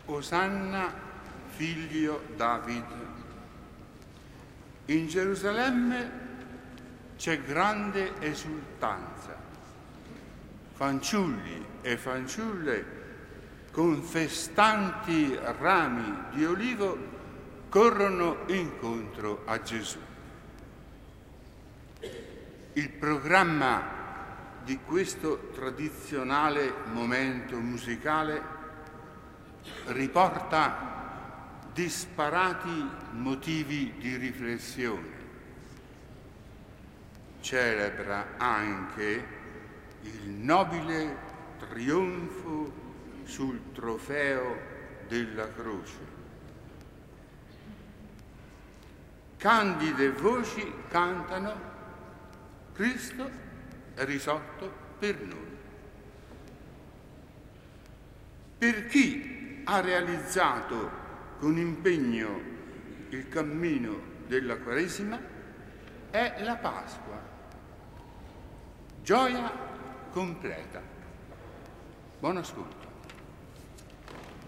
Osanna, figlio David. In Gerusalemme c'è grande esultanza. Fanciulli e fanciulle con festanti rami di olivo corrono incontro a Gesù. Il programma di questo tradizionale momento musicale riporta disparati motivi di riflessione. Celebra anche il nobile trionfo sul trofeo della croce. Candide voci cantano: Cristo è risorto per noi. Per chi ha realizzato con impegno il cammino della Quaresima è la Pasqua, gioia completa. Buon ascolto.